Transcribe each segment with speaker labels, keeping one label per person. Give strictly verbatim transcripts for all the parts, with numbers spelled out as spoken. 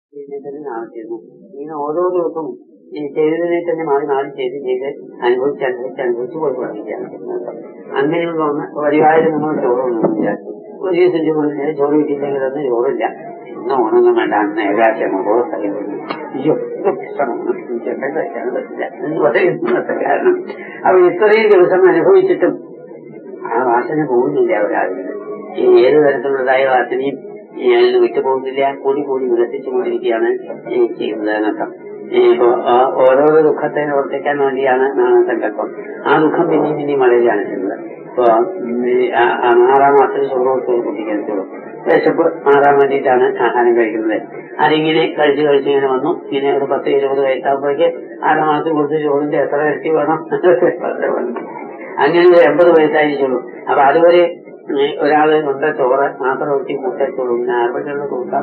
Speaker 1: ഇതിനെ തന്നെ നാളെ ചെയ്യുന്നു. ഇങ്ങനെ ഓരോ ദിവസവും ഈ ചെയ്തതിനെ തന്നെ മാറി മാറി ചെയ്ത് ചെയ്ത് അനുഭവിച്ച് അനുഭവിച്ച് അനുഭവിച്ച് പോയി പഠിക്കുകയാണ്. അങ്ങനെയുള്ള ഒന്ന് പരിപാടി നമ്മൾ ചോറൊന്നുമില്ല. ഒരു ദിവസം ചോറില്ല, ചോറ് കിട്ടിയില്ലെങ്കിൽ അന്ന് ചോറില്ല. ഇന്ന് ഓണൊന്നും വേണ്ട, അന്ന് ഏകാശം ഓരോ സ്ഥലം അയ്യോ ചേട്ടൻ കഴിക്കാൻ പറ്റില്ല എന്ന് പറയുന്നത് കാരണം. അപ്പൊ ഇത്രയും ദിവസം അനുഭവിച്ചിട്ടും ആ വാസന പോകുന്നില്ല ഒരാളിന്. ഈ ഏത് തരത്തിലുള്ളതായ വാസനയും അതിന് വിട്ടുപോകുന്നില്ല, കൂടി കൂടി വികസിച്ചു കൊണ്ടിരിക്കുകയാണ് ഈ ചെയ്യുന്നതിനർത്ഥം. ഇപ്പൊ ഓരോരോ ദുഃഖത്തെ പ്രവർത്തിക്കാൻ വേണ്ടിയാണ് നാണസങ്കല്പം. ആ ദുഃഖം പിന്നെയും പിന്നെയും വളരെയാണ് ചെയ്യുന്നത്. ഇപ്പൊ ആറാം മാസത്തിൽ ചോറ് കുട്ടിക്കഴിച്ചോളൂ, വിശപ്പ് മാറാൻ വേണ്ടിയിട്ടാണ് ആഹാരം കഴിക്കുന്നത്. അതിങ്ങനെ കഴിച്ച് കഴിച്ച് ഇങ്ങനെ വന്നു. ഇങ്ങനെ ഒരു പത്ത് ഇരുപത് വയസ്സാകുമ്പോഴേക്ക് ആറാം മാസം കൊടുത്ത് ചോറിന്റെ എത്ര ഇരട്ടി വേണം, അങ്ങനെ ഒരു എൺപത് വയസ്സായിരിക്കുള്ളൂ. അപ്പൊ അതുവരെ ഒരാള് കൊണ്ട് ചോറ് മാത്രം ഒട്ടി കൂട്ടച്ചോളൂ, പിന്നെ ആർക്കൊക്കെയുള്ള കൂട്ടാം.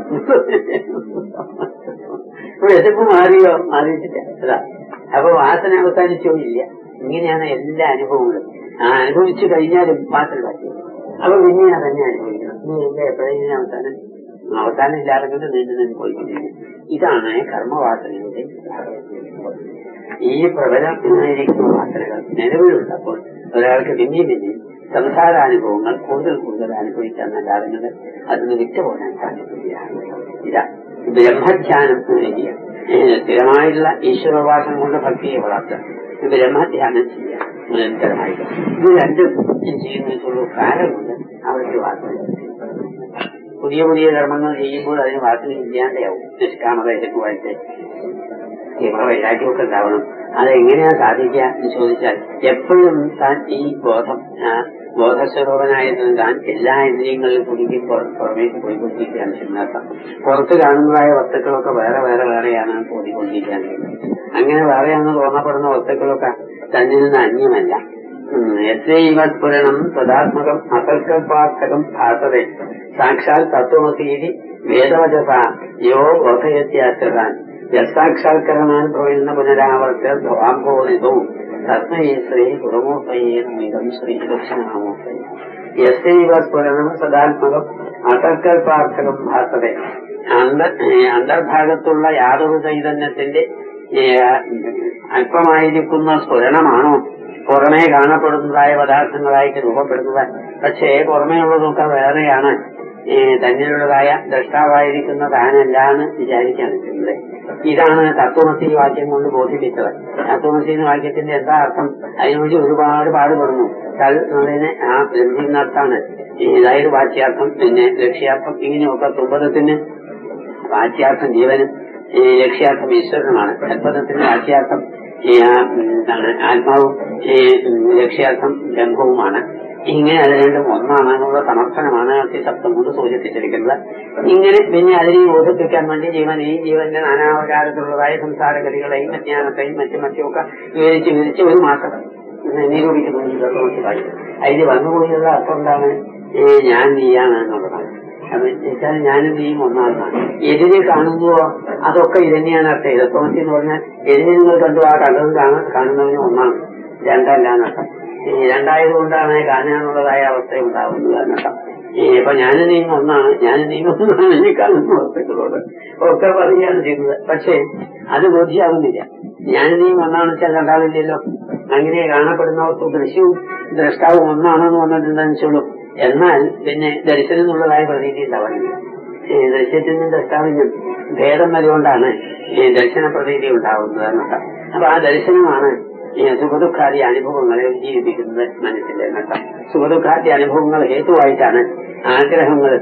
Speaker 1: വിശപ്പ് മാറിയോ? മാറിയിട്ടില്ല. അതാ അപ്പൊ വാസന അവസാനിച്ചോ? ഇല്ല. ഇങ്ങനെയാണ് എല്ലാ അനുഭവങ്ങളും. ആ അനുഭവിച്ചു കഴിഞ്ഞാലും വാസന പറ്റും. അപ്പൊ പിന്നെ അതന്നെ അനുഭവിക്കണം. ഇല്ല എപ്പോഴെങ്കിലും അവസാനം അവസാനം ഇല്ലാതെങ്കിൽ നീണ്ടു നിന്ന് പോയിക്കൊണ്ടിരിക്കും. ഇതാണ് കർമ്മവാസനയുടെ ഈ പ്രബലമായിരിക്കുന്ന വാസനകൾ നിലവിലുള്ളപ്പോൾ ഒരാൾക്ക് പിന്നെയും പിന്നെയും സംസാരാനുഭവങ്ങൾ കൂടുതൽ കൂടുതൽ അനുഭവിക്കാൻ നല്ലാതെ അതിന് വിട്ടുപോകാൻ സാധിക്കില്ല. ഇതാ ബ്രഹ്മധ്യാനം ചെയ്യുക. സ്ഥിരമായിട്ടുള്ള ഈശ്വരോപാസനം കൊണ്ട് ഭക്തിയെ വളർത്തുക, ബ്രഹ്മധ്യാനം ചെയ്യുക നിരന്തരമായിട്ട്. ഇത് രണ്ടും ചെയ്യുന്നതിനുള്ള കാലമുണ്ട് അവർക്ക് വാസന. പുതിയ പുതിയ കർമ്മങ്ങൾ ചെയ്യുമ്പോൾ അതിന് വാസന ഇല്ലാതെയാവും. നിഷ്കാമത എതിർക്കുവായിട്ട് തീവ്ര വൈരാഗ്യമൊക്കെ ഉണ്ടാവണം. അതെങ്ങനെയാ സാധിക്കുക എന്ന് ചോദിച്ചാൽ എപ്പോഴും താൻ ഈ ബോധം ബോധസ്വരൂപനായിരുന്നു താൻ എല്ലാ ഇന്ദ്രിയങ്ങളിലും കുടുങ്ങി പുറമേക്ക് പോയിക്കൊണ്ടിരിക്കുകയാണ് ചെയ്യുന്നത്. പുറത്ത് കാണുന്നതായ വസ്തുക്കളൊക്കെ വേറെ വേറെ വേറെയാണ് തോന്നിക്കൊണ്ടിരിക്കാൻ. അങ്ങനെ വേറെയാണെന്ന് തോന്നപ്പെടുന്ന വസ്തുക്കളൊക്കെ തന്നിൽ നിന്ന് അന്യമല്ല. യസ്യൈവ സ്ഫുരണം തദാത്മകം അസൽക്കൽപാർത്ഥകം ഭാസതേ സാക്ഷാൽ തത്വമസീതി വേദവചസ യോ ബോധയത്യാശ്രതാൻ യസാക്ഷാത്കരണാനുഭവിക്കുന്ന പുനരാവർത്ത ധ്വാംബോധിതവും തസ്മൈ ശ്രീ ഗുരുമൂർത്തയേതം ശ്രീ ദക്ഷിണാമൂർത്തേ. യസ്യൈവ സ്ഫുരണം സദാത്മകം അസൽക്കൽപാർത്ഥകം ഭാസതേ. അന്തർഭാഗത്തുള്ള യാതൊരു ചൈതന്യത്തിന്റെ അല്പമായിരിക്കുന്ന സ്ഫുരണമാണോ പുറമേ കാണപ്പെടുന്നതായ പദാർത്ഥങ്ങളായിട്ട് രൂപപ്പെടുന്നത്? പക്ഷേ പുറമേയുള്ളതൊക്കെ വേറെയാണ്. തന്നിലുള്ളതായ ദ്രഷ്ടാവായിരിക്കുന്ന താനല്ല എന്ന് വിചാരിക്കാൻ പറ്റുന്നത്. ഇതാണ് തത്വമസി വാക്യം കൊണ്ട് ബോധിപ്പിച്ചത്. തത്വമസി എന്ന വാക്യത്തിന്റെ എന്താ അർത്ഥം? അതിനുവേണ്ടി ഒരുപാട് പാടുപെടുന്നു. തൽ എന്നുള്ളതിന് ആ ബ്രഹ്മിന്നർത്ഥാണ്. ഇതായത് വാച്യാർത്ഥം, പിന്നെ ലക്ഷ്യാർത്ഥം, ഇങ്ങനെയൊക്കെ തുമ്പതത്തിന് വാച്യാർത്ഥം ജീവനും ലക്ഷ്യാർത്ഥം ഈശ്വരനുമാണ്. തത്പദത്തിന് വാച്യാർത്ഥം എന്താണ് ആത്മാവും ലക്ഷ്യാർത്ഥം ബ്രഹ്മവുമാണ്. ഇങ്ങനെ അത് രണ്ടും ഒന്നാണെന്നുള്ള സമർത്ഥനമാണ് അർത്ഥശബ്ദം കൊണ്ട് സൂചിപ്പിച്ചിരിക്കുന്നത്. ഇങ്ങനെ പിന്നെ അതിനെ ബോധിപ്പിക്കാൻ വേണ്ടി ജീവൻ ഈ ജീവന്റെ നാനാവകാരത്തിലുള്ളതായ സംസാരഗതികളെയും അജ്ഞാനത്തെയും മറ്റും മറ്റുമൊക്കെ വിവരിച്ച് വിവരിച്ച് ഒരു മാസം നിരൂപിക്കുന്നു. അതിന് വന്നുകൂടിയുള്ള അർത്ഥം എന്താണ്? ഞാൻ നീയാണ് എന്നുള്ളതാണ്. അത് വെച്ചാൽ ഞാനും നീയും ഒന്നാണെന്നാണ്. എതിരെ കാണുന്നുവോ അതൊക്കെ ഇതന്നെയാണ് അർത്ഥം. ഇതത്വമസി എന്ന് പറഞ്ഞാൽ എതിരെ നിങ്ങൾ കണ്ടു ആ കണ്ടതും കാണുന്നവനും ഒന്നാണ്, രണ്ടല്ല എന്നർത്ഥം. രണ്ടായതുകൊണ്ടാണ് കാണാനുള്ളതായ അവസ്ഥ ഉണ്ടാവുന്നത് എന്നർത്ഥം. ഇപ്പൊ ഞാനും നീയും ഒന്നാണ്, ഞാനും നീയും ഒന്നാണ് ഈ കാണുന്ന വസ്തുക്കളോട് ഒക്കെ പറയുകയാണ് ചെയ്യുന്നത്. പക്ഷേ അത് ബോധ്യമാകുന്നില്ല. ഞാനും നീയും ഒന്നാണെന്ന് വെച്ചാൽ രണ്ടാവില്ലല്ലോ. അങ്ങനെ കാണപ്പെടുന്ന വസ്തു ദൃശ്യവും ദ്രഷ്ടാവും ഒന്നാണെന്ന് വന്നിട്ടുണ്ടെന്ന് വെച്ചോളൂ. എന്നാൽ പിന്നെ ദർശനം എന്നുള്ളതായ പ്രതീതി ഉണ്ടാവുന്നില്ല. ദൃശ്യത്തിനും ദ്രഷ്ടാവിനും ഭേദം വലുകൊണ്ടാണ് ദർശന പ്രതീതി ഉണ്ടാവുന്നത് എന്നർത്ഥം. അപ്പൊ ആ ദർശനമാണ് സുഖദുഃഖാദി അനുഭവങ്ങളെ ജീവിപ്പിക്കുന്നത് മനസ്സിന്റെ എന്നർത്ഥം. സുഖദുഃഖാദി അനുഭവങ്ങൾ ഹേതുവായിട്ടാണ് ആഗ്രഹങ്ങളും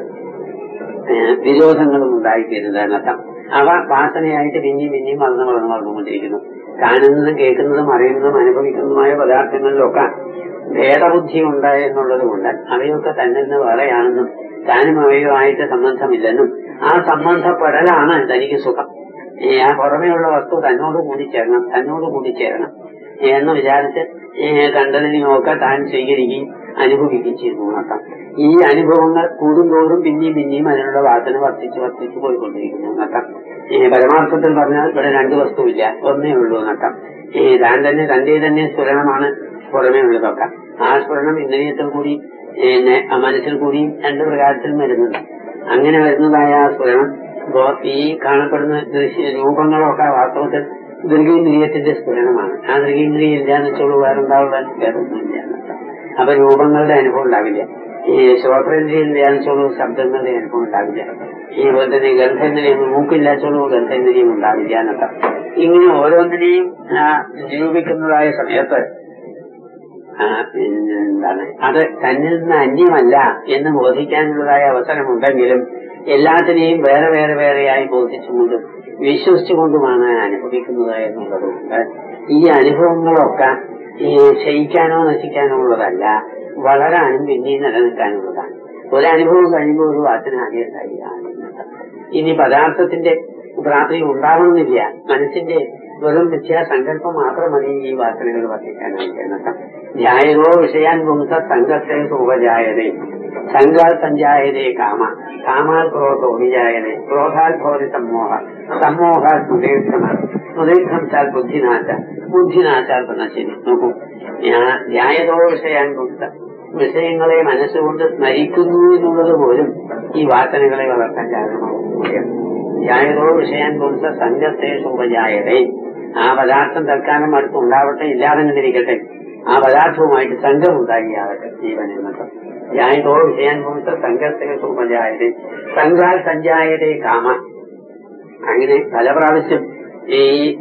Speaker 1: വിരോധങ്ങളും ഉണ്ടായിത്തീരുന്നത് എന്നർത്ഥം. അവ വാസനയായിട്ട് പിന്നെയും പിന്നെയും വളർന്നു വളർന്നു വളർന്നുകൊണ്ടിരിക്കുന്നു. കാണുന്നതും കേൾക്കുന്നതും അറിയുന്നതും അനുഭവിക്കുന്നതുമായ പദാർത്ഥങ്ങളിലൊക്കെ ഭേദബുദ്ധി ഉണ്ട് എന്നുള്ളത് കൊണ്ട് അവയൊക്കെ തന്നെ നിന്ന് വേറെയാണെന്നും താനും അവയുമായിട്ട് സംബന്ധമില്ലെന്നും ആ സംബന്ധപ്പെടലാണ് തനിക്ക് സുഖം. ആ പുറമെയുള്ള വസ്തു തന്നോട് കൂടി ചേരണം, തന്നോട് കൂടി ചേരണം എന്ന് വിചാരിച്ച് കണ്ടതിനെയൊക്കെ താൻ സ്വീകരിക്കുകയും അനുഭവിക്കുകയും ചെയ്യുന്നു നോക്കാം. ഈ അനുഭവങ്ങൾ കൂടുന്തോറും പിന്നെയും പിന്നെയും അതിനുള്ള വാസന വർദ്ധിച്ച് വർദ്ധിച്ചു പോയിക്കൊണ്ടിരിക്കുന്നു നോക്കാം. പരമാർത്ഥത്തിൽ പറഞ്ഞാൽ ഇവിടെ രണ്ടു വസ്തുവില്ല, ഒന്നേ ഉള്ളൂ നോക്കാം. താൻ തന്നെ തന്റെ തന്നെ സ്ഫുരണമാണ് പുറമേ ഉള്ളതൊക്കെ. ആ സ്ഫുരണം ഇന്ദ്രിയത്തിൽ കൂടി മനസ്സിൽ കൂടിയും രണ്ടു പ്രകാരത്തിലും വരുന്നുണ്ട്. അങ്ങനെ വരുന്നതായ ആ സ്ഫുരണം അപ്പോ ഈ കാണപ്പെടുന്ന ദൃശ്യ രൂപങ്ങളൊക്കെ വാസ്തവത്തിൽ ദൃഗേന്ദ്രിയത്തിന്റെ സ്ഫുരണമാണ്. ആ ദൃഗേന്ദ്രിയം ഇല്ലാന്ന് വെച്ചോളൂ വേറെന്താവുള്ള വേറൊന്നുമില്ല. അപ്പൊ രൂപങ്ങളുടെ അനുഭവം ഉണ്ടാവില്ല. ഈ ശ്രോത്രേന്ദ്രിയം ഇല്ലാന്ന് വെച്ചോളൂ ശബ്ദങ്ങളുടെ അനുഭവം ഉണ്ടാവില്ല. ഈ പോലെ തന്നെ ഗന്ധേന്ദ്രിയം മൂക്കില്ലാച്ചോളൂ ഗന്ധേന്ദ്രിയം ഉണ്ടാവില്ല എന്നൊക്കെ. ഇങ്ങനെ ഓരോന്നിനെയും നിരൂപിക്കുന്നതായ സമയത്ത് എന്താണ് അത് തന്നിൽ നിന്ന് അന്യമല്ല എന്ന് ബോധിക്കാനുള്ളതായ അവസരമുണ്ടെങ്കിലും എല്ലാത്തിനെയും വേറെ വേറെ വേറെയായി ബോധിച്ചുകൊണ്ടും വിശ്വസിച്ചുകൊണ്ടുമാണ് അനുഭവിക്കുന്നത് എന്നുള്ളതുകൊണ്ട് ഈ അനുഭവങ്ങളൊക്കെ ഈ ക്ഷയിക്കാനോ നശിക്കാനോ ഉള്ളതല്ല, വളരാനും പിന്നെയും നിലനിൽക്കാനുള്ളതാണ്. ഒരനുഭവം കഴിയുമ്പോൾ ഒരു വാസന ആദ്യം ഉണ്ടായില്ല. ഇനി പദാർത്ഥത്തിന്റെ പ്രാപ്തി ഉണ്ടാവണമെന്നില്ല, മനസ്സിന്റെ വെറും മിഥ്യാസങ്കല്പം മാത്രം മതി ഈ വാസനകൾ വർദ്ധിക്കാനായിട്ട് എന്നൊക്കെ. ധ്യായതോ വിഷയാൻ പുംസ സംഘത്തെ ഉപജായതേ സംഘാൽ സഞ്ജായതേ കാമ കാമാൽ ക്രോധോ വിജായതേ ക്രോധാൽ ഭവതി സമ്മോഹ സമ്മോഹാൽ സ്മൃതീക്ഷണ സ്മൃതീക്ഷണാൽ ബുദ്ധിനാശ ബുദ്ധിനാശാൽ നശിനി. നോക്കൂ, ധ്യായതോ വിഷയാൻ പുംസ വിഷയങ്ങളെ മനസ്സുകൊണ്ട് സ്മരിക്കുന്നു എന്നുള്ളത് പോലും ഈ വാസനകളെ വളർത്താൻ കാരണമാകുകയാണ്. ധ്യായതോ വിഷയാൻ പുംസ സംഘത്തെ ഉപജായതേ ആ പദാർത്ഥം തൽക്കാലം അടുത്ത് ഉണ്ടാവട്ടെ, ഇല്ലാതെ കണ്ടിരിക്കട്ടെ, ആ പദാർത്ഥവുമായിട്ട് സംഘമുണ്ടാകിയാകട്ടെ ജീവൻ എന്നൊക്കെ. ധ്യായതോ വിഷയാൻ പുംസ സംഘത്തെ ഉപജായതേ സംഘാൽ സഞ്ജായതേ കാമ. അങ്ങനെ പല പ്രാവശ്യം ഈ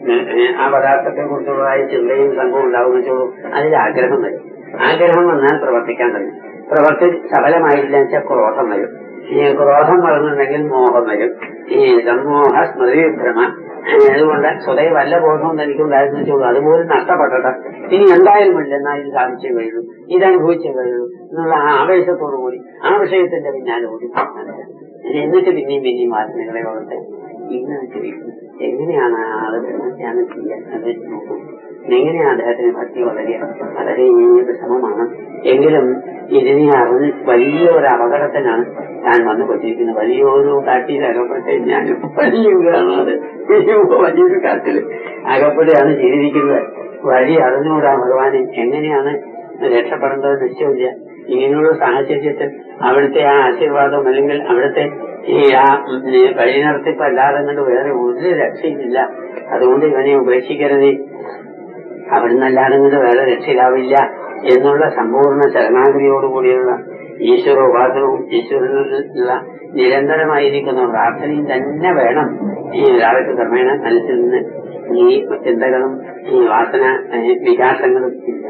Speaker 1: ആ പദാർത്ഥത്തെ കുറിച്ചുള്ളതായ ചിന്തയും സംഘവും ഉണ്ടാവുന്ന വെച്ചോളൂ അതിൽ ആഗ്രഹം വരും. ആഗ്രഹം വന്നാൽ പ്രവർത്തിക്കാൻ കഴിയും. പ്രവർത്തി സഫലമായില്ല വെച്ചാൽ ക്രോധം വരും. ഈ ക്രോധം വളർന്നുണ്ടെങ്കിൽ മോഹം വരും. ഈ സമ്മോഹ സ്മൃതിഭ്രമ. അതുകൊണ്ട് സ്വതേ വല്ല ബോധവും തനിക്കുണ്ടായിരുന്നു വെച്ചോളൂ അതുപോലും നഷ്ടപ്പെട്ടത് ഇനി എന്തായാലും ഇല്ല, എന്നാൽ ഇത് സാധിച്ചേ കഴിയൂ, ഇതനുഭവിച്ചേ കഴിയൂ എന്നുള്ള ആ ആവേശത്തോടു കൂടി ആ വിഷയത്തിന്റെ പിന്നാലെ ഓടി എന്നിട്ട് പിന്നെയും പിന്നെയും വാസനകളെ വളർത്താൻ ഇങ്ങനെ ചോദിക്കും. എങ്ങനെയാണ് ആള് ധ്യാനം ചെയ്യാൻ? അത് നോക്കും. എങ്ങനെയാണ് അദ്ദേഹത്തിന് ഭക്തി വളരെ വളരെ വിഷമമാണ്. എങ്കിലും ഇതിനെ അറിഞ്ഞ് വലിയ ഒരു അപകടത്തിനാണ് ഞാൻ വന്നു കൊച്ചിരിക്കുന്നത്. വലിയൊരു കാട്ടിൽ അകപ്പെട്ട് ഞാൻ വലിയ കാണാതെ വലിയൊരു കാട്ടിൽ അകപ്പെടുകയാണ് ചെയ്തിരിക്കുന്നത്. വഴി അറിഞ്ഞുകൂടാ ഭഗവാനെ, എങ്ങനെയാണ് രക്ഷപ്പെടേണ്ടത് നിശ്ചയമില്ല. ഇങ്ങനെയുള്ള സാഹചര്യത്തിൽ അവിടുത്തെ ആ ആശീർവാദം അല്ലെങ്കിൽ അവിടുത്തെ ഈ ആ വഴി നടത്തിപ്പല്ലാതെ കൊണ്ട് വേറെ ഒരു രക്ഷയില്ല. അതുകൊണ്ട് ഇവനെ ഉപേക്ഷിക്കരുത്, അവിടുന്നല്ലാതെ കൊണ്ട് വേറെ രക്ഷയിലാവില്ല എന്നുള്ള സമ്പൂർണ്ണ ശരണാഗതിയോടുകൂടിയുള്ള ഈശ്വര ഉപാസനവും ഈശ്വരനുള്ള നിരന്തരമായിരിക്കുന്ന പ്രാർത്ഥനയും തന്നെ വേണം ഈ ഒരാൾക്ക് ക്രമേണ മനസ്സിൽ നിന്ന് ഈ ചിന്തകളും ഈ വാസന വികാസങ്ങളും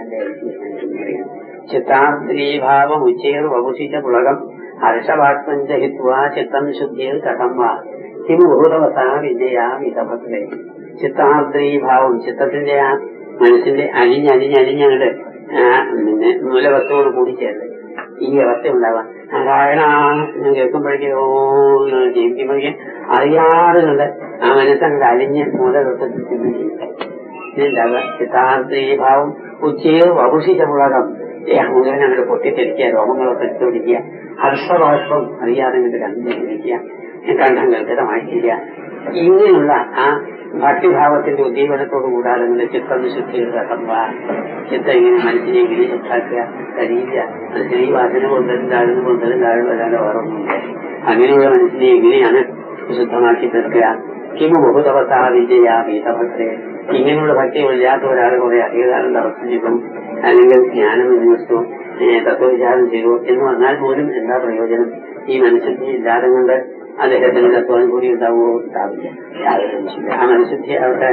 Speaker 1: ചിത്താസ്ത്രീഭാവം ഉച്ചേർ വപുഷിച്ച പുളകം ഹർഷവാത്മഞ്ച ഹിത്വാ ചിത്തം ശുദ്ധിയിൽ കഥം വാ കിമു ഭൂതവസാ വിദ്യയാ വിതഭക്തേ. ചിത്താസ്ത്രീഭാവം ചിത്തത്തിന്റെ ആ മനസ്സിന്റെ അലിഞ്ഞലിഞ്ഞലിഞ്ഞങ്ങട് പിന്നെ മൂലവസ്തുവോട് കൂടി ചേർന്ന് ഈ അവസ്ഥ ഉണ്ടാവാം. നാരായണ ഞാൻ കേൾക്കുമ്പോഴേക്കോ ജീവിക്കുമ്പോഴേക്കും അറിയാതെ കണ്ട് ആ മനസ്സങ്ങട് അലിഞ്ഞ് മൂലവൃത്തത്തിൽ ചെന്ന് ജീവിക്കാം. ഇതുണ്ടാവുക ചിത്താസ്ത്രീഭാവം ഉച്ചയിൽ വപുഷിച്ച പുളകം മുഴുവൻ അങ്ങോട്ട് പൊട്ടിത്തെറിക്കുക, രോമങ്ങളൊക്കെ എടുത്തു പിടിക്കുക, ഹർഷബാഷ്പം അറിയാതെ കണ്ട് കണ്ടിരിക്കുക, കണ്ഠം ഗർഭിതമായിട്ടിരിക്കുക. ഇങ്ങനെയുള്ള ആ ഭക്തിഭാവത്തിന്റെ ഉദ്ദീപനത്തോട് കൂടാതെ ചിത്തം ശുദ്ധിയിൽ കഥമ്പാ. ചിത്തം ഇങ്ങനെ മനസ്സിനെ ഇങ്ങനെ ശുദ്ധാക്കുക കഴിയില്ല. മനസ്സിനെ ഈ വാസന കൊന്തലും താഴ്ന്നു കൊന്തലും താഴ്ന്നു വരാതെ ഓർമ്മയില്ല. അങ്ങനെയുള്ള മനസ്സിനെ എങ്ങനെയാണ് ശുദ്ധമാക്കി തീർക്കുക? കിമു ബഹുതപസാ വിജയാ വീതഭക്തേ. ഇങ്ങനെയുള്ള ഭക്തികളില്ലാത്ത ഒരാൾ കുറെ അധികകാലം തപസ്സം ചെയ്തു അല്ലെങ്കിൽ ജ്ഞാനം വിന്യസിച്ചു തത്വവിചാരം ചെയ്തു എന്ന് പറഞ്ഞാൽ പോലും എന്താ പ്രയോജനം? ഈ മനഃശുദ്ധി ഇല്ലാതെ കൊണ്ട് അദ്ദേഹത്തിന് തത്വം കൂടി ഉണ്ടാവുമോ? ഉണ്ടാവില്ല. ആ മനഃശുദ്ധി അവിടെ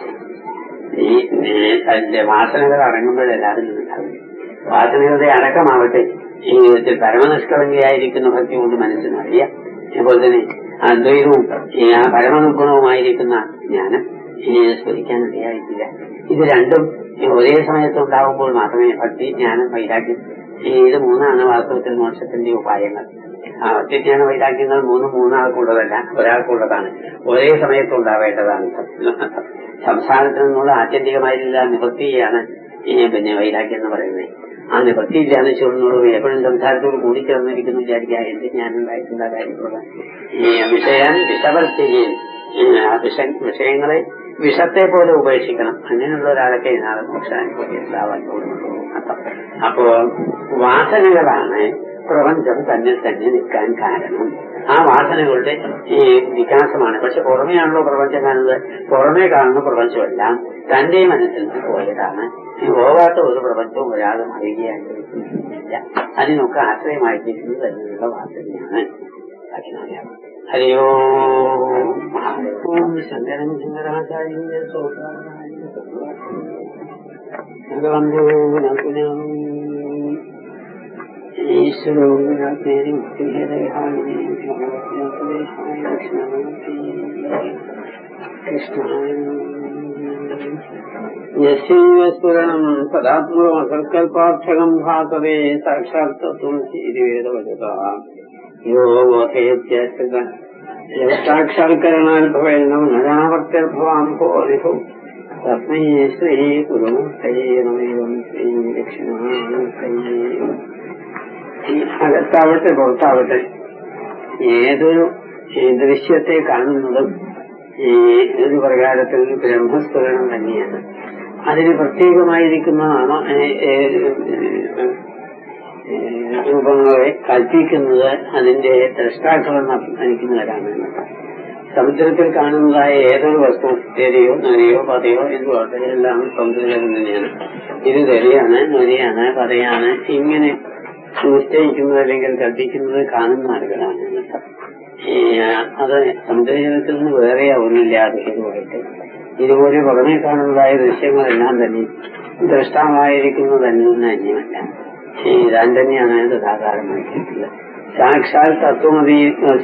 Speaker 1: ഈ അതിന്റെ വാസനകൾ അടങ്ങുമ്പോഴെല്ലാവരും ഉണ്ടാവില്ല. വാസനകളുടെ അടക്കമാവട്ടെ ഈ വിധത്തിൽ പരമനിഷ്കളങ്കയായിരിക്കുന്ന ഭക്തി കൊണ്ട് മനസ്സിനറിയാം. അതുപോലെ തന്നെ അദ്വൈതവും ആ പരമനിർഗുണവുമായിരിക്കുന്ന ജ്ഞാനം സ്മരിക്കാൻ ഇടയായിട്ടില്ല. ഇത് രണ്ടും ഒരേ സമയത്ത് ഉണ്ടാകുമ്പോൾ മാത്രമേ ഭക്തി, ജ്ഞാനം, വൈരാഗ്യം ഇത് മൂന്നാണ് വാസ്തവത്തിൽ മോക്ഷത്തിന്റെ ഉപായങ്ങൾ. ആ ഭക്തിജ്ഞാന വൈരാഗ്യങ്ങൾ മൂന്നും മൂന്നാൾക്കുള്ളതല്ല, ഒരാൾക്കുള്ളതാണ്. ഒരേ സമയത്ത് ഉണ്ടാവേണ്ടതാണ്. സംസാരത്തിൽ നിന്നുള്ള ആത്യന്തികമായിട്ടുള്ള നിവൃത്തിയാണ് പിന്നെ വൈരാഗ്യം എന്ന് പറയുന്നത്. ആ നിവൃത്തിയില്ലാന്ന് വെച്ചോളൂ എപ്പോഴും സംസാരത്തോട് കൂടിച്ചേർന്നിരിക്കുന്നു വിചാരിക്കുക. എന്ത് ജ്ഞാനം ഉണ്ടായിട്ടുള്ള കാര്യമുള്ള ഈ വിഷയാൻ വിഷവർത്തിയിൽ വിഷ വിഷയങ്ങളെ വിഷത്തെ പോലെ ഉപേക്ഷിക്കണം. അങ്ങനെയുള്ള ഒരാളൊക്കെ നാളെ മോക്ഷാനുഭൂതി ഉണ്ടാവാൻ പോകുന്നുള്ളൂ. അപ്പോ വാസനകളാണ് പ്രപഞ്ചം തന്നെ തന്നെ നിൽക്കാൻ കാരണം. ആ വാസനകളുടെ ഈ വികാസമാണ്. പക്ഷെ പുറമേയാണല്ലോ പ്രപഞ്ചം കാണുന്നത്. പുറമേ കാണുന്ന പ്രപഞ്ചമെല്ലാം തന്റെ മനസ്സിൽ നിന്ന് പോയതാണ്. പോകാത്ത ഒരു പ്രപഞ്ചവും ഒരാളും അറിയുകയായിട്ടില്ല. അതിനൊക്കെ ആശ്രയമായിരിക്കുന്നത് തന്നെയുള്ള വാസനയാണ്. ഹരിയോ ശങ്കരൻ ശങ്കരാചാര്യ ഭഗവന്തോ ഈശ്വരോ കൃഷ്ണായ യശീവസ്ഫുരണം സദാത്മകൽപ്പാക്ഷകം ഭാസവേ സാക്ഷാത് തത്വം ശ്രീവേദവചത യോ ബോധയത്യാശ്രിത സാക്ഷാത്കരണാത്ഭവേണം നരാവർത്തിർഭവാം ഭോരിഭോ തസ്മൈ ശ്രീ ഗുരുമൂർത്തയേ നമേവം ശ്രീ ദക്ഷിണാമൂർത്തയേ. അകത്താവട്ടെ പുറത്താവട്ടെ ഏതൊരു ദൃശ്യത്തെ കാണുന്നതും ഈ ഒരു പ്രകാരത്തിൽ ബ്രഹ്മസ്ഫുരണം തന്നെയാണ്. അതിന് പ്രത്യേകമായിരിക്കുന്നതാണോ രൂപങ്ങളെ കൽപ്പിക്കുന്നത് അതിന്റെ ദ്രഷ്ടാക്കളെന്ന് അഭിമാനിക്കുന്നവരാണ്. സമുദ്രത്തിൽ കാണുന്നതായ ഏതൊരു വസ്തു തെരയോ നരയോ പതയോ എന്തുവാട്ടെ എല്ലാം സമുദ്രത്തിൽ തന്നെയാണ്. ഇത് തെരയാണ്, നരയാണ്, പതയാണ് ഇങ്ങനെ നിശ്ചയിക്കുന്നത് അല്ലെങ്കിൽ കൽപ്പിക്കുന്നത് കാണുന്ന ആളുകളാണ്. അത് സമുദ്രജലത്തിൽ നിന്ന് വേറെയാവുന്നില്ലാതെ ഇതുമായിട്ട് ഇതുപോലെ പുറമേ കാണുന്നതായ ദൃശ്യങ്ങളെല്ലാം തന്നെ ദ്രഷ്ടാവായിരിക്കുന്നത് തന്നെ അന്യമല്ല. താൻ തന്നെയാണ് സാധാരണമായിട്ടുള്ളത്. സാക്ഷാൽ തത്വമസി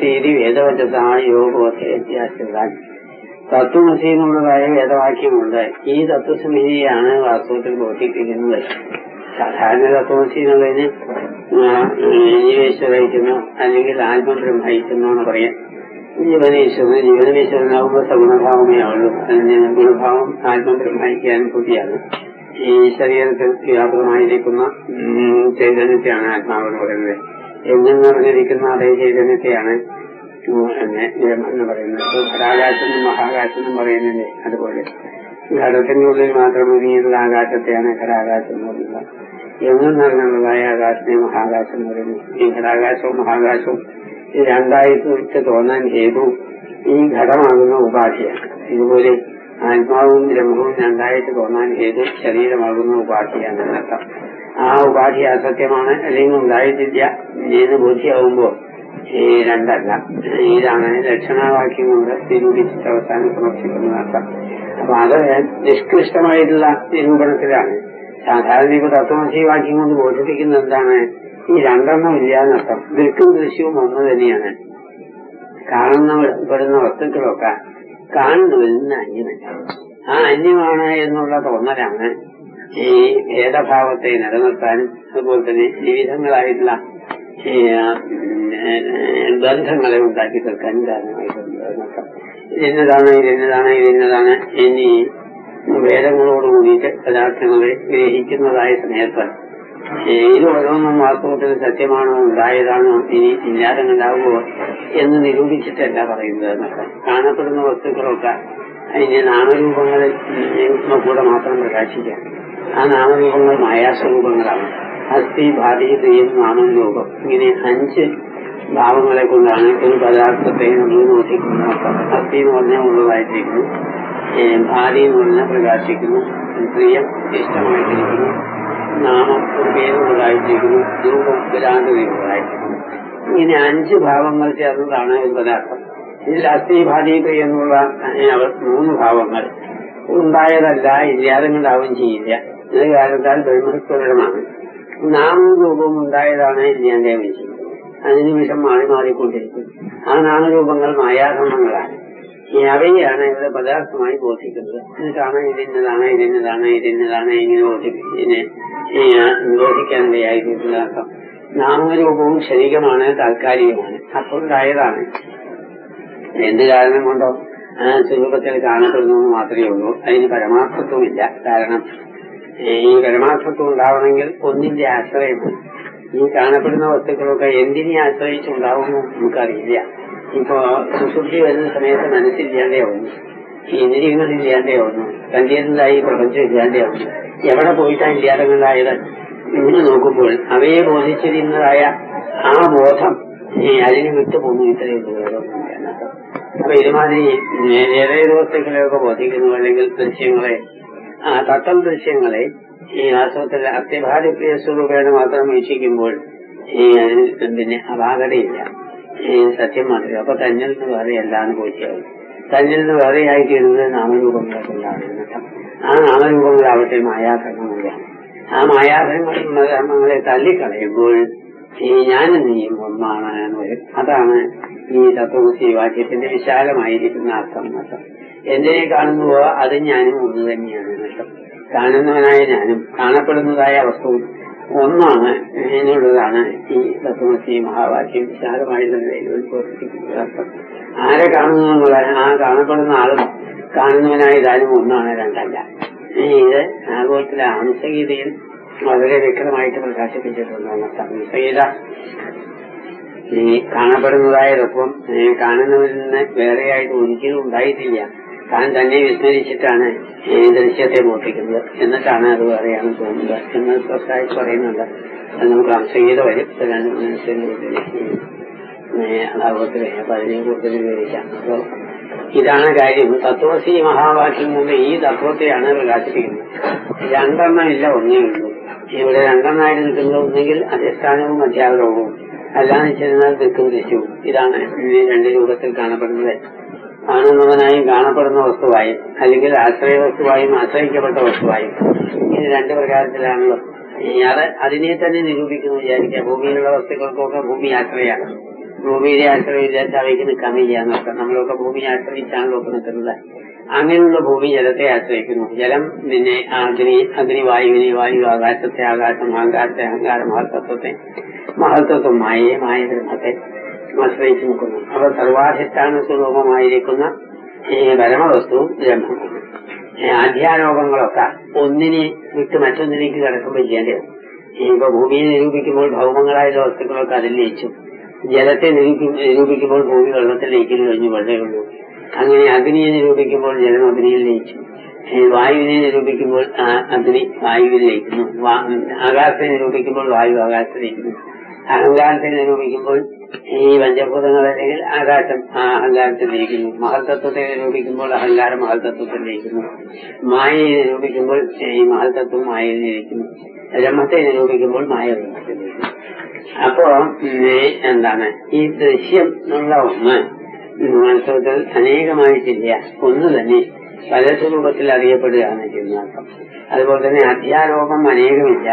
Speaker 1: വേദവചസായോഗോധ്യാസിതാൻ തത്വമസി എന്നുള്ളതായ വേദവാക്യമുണ്ട്. ഈ തത്വസമിതിയാണ് വാസ്തവത്തിൽ ബോധിപ്പിക്കുന്നത്. സാധാരണ തത്വമസി എന്നുള്ളതിന് ജീവേശ്വരയിക്കുന്നു അല്ലെങ്കിൽ ആത്മബ്രഹ്മയിക്കുന്നു എന്ന് പറയാം. ജീവനീശ്വരന് ജീവനീശ്വരനാകുമ്പോൾ സഗുണഭാവമേ ആവുള്ളൂ. അതിന് ഗുണഭാവം ആത്മബ്രഹ്മയ്ക്ക് കൂടിയാണ്. ഈ ശരീരത്തിൽ വ്യാപകമായിരിക്കുന്ന ചൈതന്യത്തെയാണ് ആത്മാവെന്ന് പറയുന്നത്. എങ്ങെന്ന് പറഞ്ഞിരിക്കുന്ന അതേ ചൈതന്യത്തെയാണ് എന്ന് പറയുന്നത്. ഘടാകാശം മഹാകാശം എന്നും പറയുന്നില്ലേ, അതുപോലെ ഘടത്തിന്റെ ഉള്ളിൽ മാത്രം ഒതുങ്ങിയിട്ടുള്ള ആകാശത്തെയാണ് ഘടാകാശം എന്ന് പറയുന്നത്. എങ്ങെന്ന് പറഞ്ഞുള്ളതായ ആകാശത്തെ മഹാകാശം എന്ന് പറയുന്നത്. ഈ ഘടാകാശവും മഹാകാശവും രണ്ടായിട്ട് തോന്നാൻ ഹേതു ഈ ഘടമാകുന്ന ഉപാധിയാണ്. ഇതുപോലെ ആത്മാവും ബ്രഹ്മവും രണ്ടായിട്ട് തോന്നാൻ ഹേതു ശരീരമാകുന്ന ഉപാധിയാണ് എന്നർത്ഥം. ആ ഉപാധി അസത്യമാണ് അല്ലെങ്കിൽ ഉണ്ടായിട്ടില്ല എന്ന് ബോധ്യമാകുമ്പോൾ ഈ രണ്ടല്ല. ഇതാണ് ലക്ഷണവാക്യം കൊണ്ട് നിരൂപിച്ചിട്ട് അവസാനം സമർപ്പിക്കുന്നത് അർത്ഥം. അപ്പൊ അത് നിഷ്കൃഷ്ടമായിട്ടുള്ള നിരൂപണത്തിലാണ്. സാധാരണ ഇപ്പൊ തത്വമസി വാക്യം കൊണ്ട് ബോധിപ്പിക്കുന്നത് എന്താണ്? ഈ രണ്ടെണ്ണം ഇല്ല എന്നർത്ഥം. ദൃക്കും ദൃശ്യവും ഒന്ന് തന്നെയാണ്. കാണുന്ന പെടുന്ന വസ്തുക്കളൊക്കെ കാണുന്നതിൽ നിന്ന് അന്യമല്ല. ആ അന്യമാണ് എന്നുള്ള തോന്നലാണ് ഈ ഭേദഭാവത്തെ നിലനിർത്താനും അതുപോലെ തന്നെ വിവിധങ്ങളായിട്ടുള്ള ബന്ധങ്ങളെ ഉണ്ടാക്കി തീർക്കാനും കാരണമായിട്ടുള്ളത്. ഇതിന്നതാണ് ഇതിന്നതാണ് ഇതിന്നതാണ് എന്നീ വേദങ്ങളോട് കൂടിയിട്ട് പദാർത്ഥങ്ങളെ ഗ്രഹിക്കുന്നതായ സമയത്ത് ഇത് ഓരോന്നും വാസ്തവത്തിൽ സത്യമാണോ, ഉണ്ടായതാണോ, ഇനി ഇല്ലാതെ ഉണ്ടാവുമോ എന്ന് നിരൂപിച്ചിട്ടല്ല പറയുന്നത് എന്നൊക്കെ. കാണപ്പെടുന്ന വസ്തുക്കളൊക്കെ അതിന്റെ നാമരൂപങ്ങളിൽ കൂടെ മാത്രം പ്രകാശിക്കാം. ആ നാമരൂപങ്ങൾ മായാസ്വരൂപങ്ങളാണ്. അസ്ഥി, ഭാതി, ക്രിയം, നാമം, രൂപം ഇങ്ങനെ അഞ്ച് ഭാവങ്ങളെ കൊണ്ടാണ് ഒരു പദാർത്ഥത്തെ നമ്മൾ നോക്കിക്കുന്നത്. അസ്ഥി എന്ന് പറഞ്ഞാൽ ഉള്ളതായിട്ടിരിക്കുന്നു, ഭാതി എന്ന് പറഞ്ഞാൽ പ്രകാശിക്കുന്നു, ക്രിയം ഇഷ്ടമായിട്ടിരിക്കുന്നു, നാമം പേരുള്ളതായിട്ടിരിക്കുന്നു, രൂപം വിരാന്തതയുള്ളതായിട്ടിരിക്കുന്നു. ഇങ്ങനെ അഞ്ച് ഭാവങ്ങൾ ചേർന്നതാണ് ഒരു പദാർത്ഥം. ഇതിൽ അസ്ഥി, ഭാതി, ക്രിയം എന്നുള്ള മൂന്ന് ഭാവങ്ങൾ ഉണ്ടായതല്ല, ഇല്ലാതെ ഉണ്ടാവുകയും ചെയ്യില്ല. ഇത് കാരണത്താൽ ബ്രഹ്മസ്വരമാണ്. നാമവും രൂപവും ഉണ്ടായതാണ് ഇല്ലാണ്ടാവുകയും ചെയ്യും. അതിന് വിഷം മാറി മാറിക്കൊണ്ടിരിക്കും. ആ നാമരൂപങ്ങൾ മായാധർമ്മങ്ങളാണ്. അവയെയാണ് ഇവിടെ പദാർത്ഥമായി ബോധിക്കുന്നത്. എന്നിട്ടാണ് ഇതിന്നതാണ് ഇതിന്നതാണ് ഇതിന്നതാണ് ഇങ്ങനെ ബോധിപ്പിനെ ബോധിക്കാനിടയായിട്ടുള്ള അർത്ഥം. നാമരൂപവും ശരീരമാണ്, താൽക്കാലികമാണ്, അപ്പോൾ ഉണ്ടായതാണ്. എന്ത് കാരണം കൊണ്ടോ ആ സ്വരൂപത്തിൽ കാണപ്പെടുന്നു മാത്രമേ ഉള്ളൂ. അതിന് പരമാർത്ഥത്വമില്ല. കാരണം ഈ പരമാർത്ഥത്വം ഉണ്ടാവണമെങ്കിൽ ഒന്നിന്റെ ആശ്രയമാണ്. ഈ കാണപ്പെടുന്ന വസ്തുക്കളൊക്കെ എന്തിനെ ആശ്രയിച്ചുണ്ടാവുന്നു നമുക്കറിയില്ല. ഇപ്പോ സുശുദ്ധി വരുന്ന സമയത്ത് മനസ്സില്ലാണ്ടേ ആവുന്നു, ഈ ഇന്ദ്രിയങ്ങളില്ലാണ്ടേ ആവുന്നു, തന്റേതായി പ്രപഞ്ചം ഇല്ലാണ്ടേ ആവുന്നു. എവിടെ പോയിട്ടാണ് ഇല്ലാതങ്ങളായത്? ഇങ്ങനെ നോക്കുമ്പോൾ അവയെ ബോധിച്ചിരുന്നതായ ആ ബോധം അതിന് വിട്ടുപോകുന്നു ഇത്രയും ദൂരമൊന്നും. അപ്പൊ ഇതുമാതിരി ഏതേത് വസ്തുക്കളെയൊക്കെ ബോധിക്കുന്നു, അല്ലെങ്കിൽ ദൃശ്യങ്ങളെ, ആ തത്വം ദൃശ്യങ്ങളെ ഈ വാസ്തവത്തിൽ അത്യഭാരിപ്രിയ സ്വരൂപേണ മാത്രം വീക്ഷിക്കുമ്പോൾ ഈ അതിന് പിന്നെ അപാകതയില്ല, സത്യം മാത്രമേ. അപ്പൊ തന്നിൽ നിന്ന് വേറെയല്ല അനുഭവിച്ചാവും. തന്നിൽ നിന്ന് വേറെയായി തീരുന്നത് നാമരൂപങ്ങളൊക്കെ ഉണ്ടാകുന്ന ആ നാമരൂപങ്ങളാവട്ടെ മായാകർമ്മങ്ങളാണ്. ആ മായാകർമ്മങ്ങളെ തള്ളിക്കളയുമ്പോൾ ഈ ഞാനും നീയും ഒന്നാണ് എന്ന് വരും. അതാണ് ഈ തത്വമസി വാക്യത്തിന്റെ വിശാലമായിരിക്കുന്ന അർത്ഥം. നഷ്ടം എന്തിനെ കാണുന്നുവോ അത് ഞാനും ഒന്ന് തന്നെയാണ് നഷ്ടം. കാണുന്നവനായ ഞാനും കാണപ്പെടുന്നതായ വസ്തുവും ഒന്നാണ് എന്നുള്ളതാണ് ഈ തത്വമസി മഹാവാക്യം വിശാലമായിട്ടുള്ള നിലയിൽ ഉത്ബോധിപ്പിക്കുന്നത് അർത്ഥം. ആരെ കാണുന്നു എന്നുള്ള ആ കാണപ്പെടുന്ന ആളും കാണുന്നവനായ താനും ഒന്നാണ്, രണ്ടല്ല. ഇത് ആഗോളത്തിലെ ആംസഗീതയിൽ വളരെ വ്യക്തമായിട്ട് പ്രകാശിപ്പിച്ചിട്ടുള്ളതാണ്. സംഹിത ഈ കാണപ്പെടുന്നതായ തത്വം കാണുന്നവരിൽ നിന്ന് വേറെയായിട്ട് ഒരിക്കലും ഉണ്ടായിട്ടില്ല. താൻ തന്നെ വിസ്മരിച്ചിട്ടാണ് ഈ ദൃശ്യത്തെ ബോധിക്കുന്നത്, എന്നിട്ടാണ് അത് വേറെയാണ് തോന്നുന്നത് എന്ന് സ്വസ്ഥായിട്ട് പറയുന്നുണ്ട്. അത് നമുക്ക് സംഹിത വരും അഭാവത്തിൽ അപ്പൊ അതിനെ കൂടുതൽ വിവരിക്കാം. അപ്പൊ ഇതാണ് കാര്യം. തത്വസി മഹാവാക്യം കൊണ്ട് ഈ തത്വത്തെയാണ് പ്രകാശിപ്പിക്കുന്നത്. രണ്ടെണ്ണം ഇല്ല, ഒന്നേ ഉള്ളൂ. ഇവിടെ രണ്ടെണ്ണമായിട്ട് നിൽക്കുന്നത് ഒന്നെങ്കിൽ അധിഷ്ഠാനവും അധ്യാപനവും, അല്ലാന്ന് വെച്ചിരുന്നാൽ ദൃക്കും ദൃശ്യവും. ഇതാണ് രണ്ട് രൂപത്തിൽ കാണപ്പെടുന്നത്. കാണുന്നവനായും കാണപ്പെടുന്ന വസ്തുവായും, അല്ലെങ്കിൽ ആശ്രയ വസ്തുവായും ആശ്രയിക്കപ്പെട്ട വസ്തുവായും. ഇത് രണ്ട് പ്രകാരത്തിലാണല്ലോ. അത് അതിനെ തന്നെ നിരൂപിക്കുന്നു വിചാരിക്കുക. ഭൂമിയിലുള്ള വസ്തുക്കൾക്കൊക്കെ ഭൂമി ആശ്രയമാണ്. ഭൂമിയിലെ ആശ്രയം വിചാരിച്ച അവയ്ക്ക് നിൽക്കാൻ വയ്യ എന്നൊക്കെ. നമ്മളൊക്കെ ഭൂമിയെ ആശ്രയിച്ചാണല്ലോ ഒക്കെ നിൽക്കുന്നത്. അങ്ങനെയുള്ള ഭൂമി ജലത്തെ ആശ്രയിക്കുന്നു. ജലം പിന്നെ അഗ്നി, അഗ്നി വായുവിനെ, വായു ആകാശത്തെ, ആകാശം ആകാശത്തെ, അഹങ്കാരം മഹത്തത്വത്തെ, മഹത്തത്വം മായയെ, മായ ബ്രഹ്മത്തെ ആശ്രയിച്ചു നിൽക്കുന്നു. അപ്പൊ സർവാധിഷ്ഠാന സ്വരൂപമായിരിക്കുന്ന ഈ പരമവസ്തുവും ബ്രഹ്മമാണ്. അധ്യാരോപങ്ങളൊക്കെ ഒന്നിനെ വിട്ട് മറ്റൊന്നിലേക്ക് കിടക്കുമ്പോൾ ചെയ്യേണ്ടത്. ഇപ്പൊ ഭൂമിയെ നിരൂപിക്കുമ്പോൾ ഭൗമങ്ങളായ വസ്തുക്കളൊക്കെ അതിൽ ലയിച്ചു. ജലത്തെ നിരൂപിക്കുമ്പോൾ ഭൂമി വെള്ളത്തിൽ ലയിക്കുന്നു, കഴിഞ്ഞു വെള്ളേ ഉള്ളൂ. അങ്ങനെ അഗ്നിയെ നിരൂപിക്കുമ്പോൾ ജലം അഗ്നിയിൽ ലയിച്ചു. വായുവിനെ നിരൂപിക്കുമ്പോൾ അഗ്നി വായുവിൽ ലയിക്കുന്നു. ആകാശത്തെ നിരൂപിക്കുമ്പോൾ വായു ആകാശത്തിൽ ലയിക്കുന്നു. അഹങ്കാരത്തെ നിരൂപിക്കുമ്പോൾ ഈ പഞ്ചഭൂതങ്ങൾ അല്ലെങ്കിൽ ആകാശം ആ അഹങ്കാരത്തിൽ ലയിക്കുന്നു. മഹൽതത്വത്തെ നിരൂപിക്കുമ്പോൾ അഹങ്കാരം മഹൽതത്വത്തിൽ ലയിക്കുന്നു. മായയെ നിരൂപിക്കുമ്പോൾ ഈ മഹൽതത്വം മായയിൽ ലയിക്കുന്നു. ബ്രഹ്മത്തെ നിരൂപിക്കുമ്പോൾ മായ ബ്രഹ്മത്തിൽ ലയിക്കുന്നു. അപ്പോ എന്താണ് ഈ ദൃശ്യം എന്നുള്ള ഒന്ന് വാസ്തവത്തിൽ അനേകമായിട്ടില്ല, ഒന്ന് തന്നെ പല സ്വരൂപത്തിൽ അറിയപ്പെടുകയാണ് ചെയ്യുന്നത്. അതുപോലെ തന്നെ അധ്യാരോപം അനേകമില്ല,